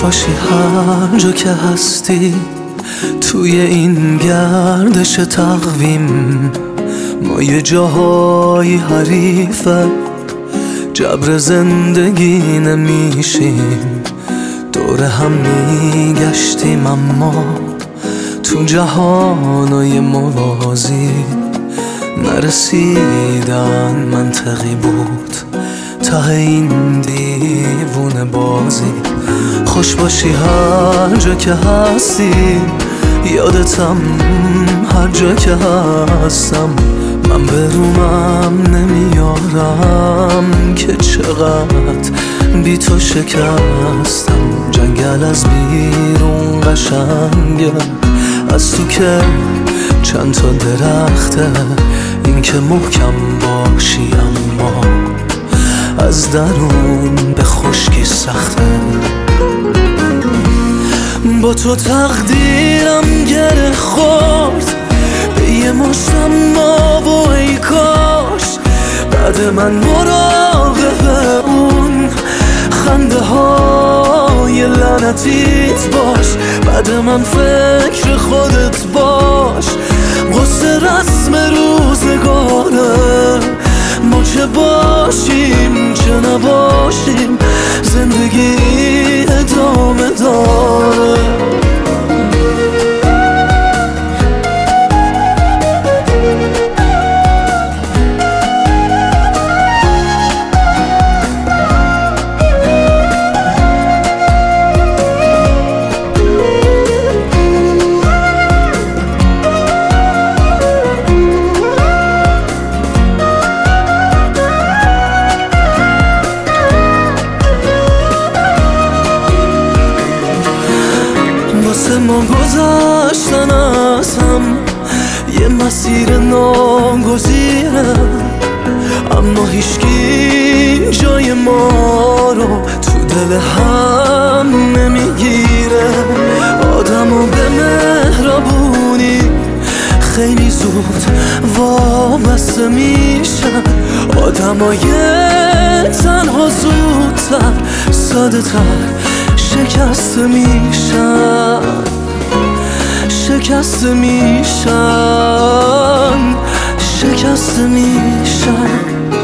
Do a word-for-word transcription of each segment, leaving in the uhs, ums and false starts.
باشی هر جا که هستی، توی این گردش تقویم ما یه جاهای حریفه، جبر زندگی نمیشیم، دور هم میگشتیم اما تو جهانای موازی نرسیدن منطقی بود ته این دیوونه بازی. خوش باشی هر جا که هستی، یادتم هر جا که هستم، من به رومم نمیارم که چقدر بی تو شکستم. جنگل از بیرون قشنگه، از تو که چند تا درخته، این که محکم باشی اما از درون به خشکی سخته. با تو تقدیرم گره خورد به یه مشتم ما و ای کاش بعد من مراقب اون خنده های لعنتیت باش، بعد من فکر خودت باش. قصه رسم روزگاره، ما چه باشیم چه نباشیم، زندگی ادامه داره. واسه ما گذشتن از هم یه مسیر ناگزیره، اما هیچکی جای ما رو تو دل هم نمیگیره. آدمو به مهربونی خیلی زود وابسته میشن، آدمای تنها زودتر ساده تر شکست میشن، شکست میشن، شکست میشن.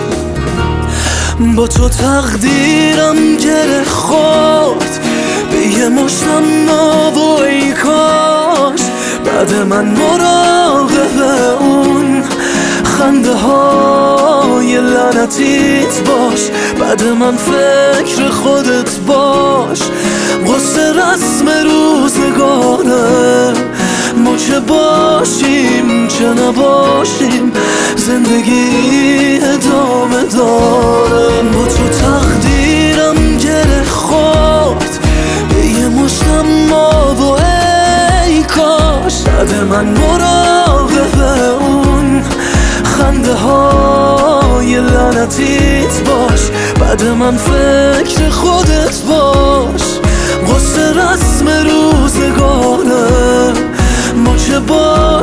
با تو تقدیرم گره خورد به یه مشتم ما و ای کاش بعد من مراقب اون خنده های لعنتیت باش، بعد من فکر خودت باش. قصه رسم روزگاره، ما چه باشیم چه نباشیم، زندگی ادامه داره. با تو تقدیرم گره خورد به یه مشتم ما و ای کاش بعد من مراقب اون خنده های لعنتیت باش، بعد من فکر خودت باش. قصه رسم روزگاره، ما چه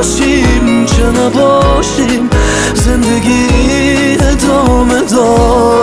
باشیم چه نباشیم، زندگی ادامه داره.